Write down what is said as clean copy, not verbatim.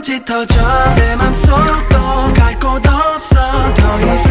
찢어져 내 맘속도 갈 곳 없어 더 이상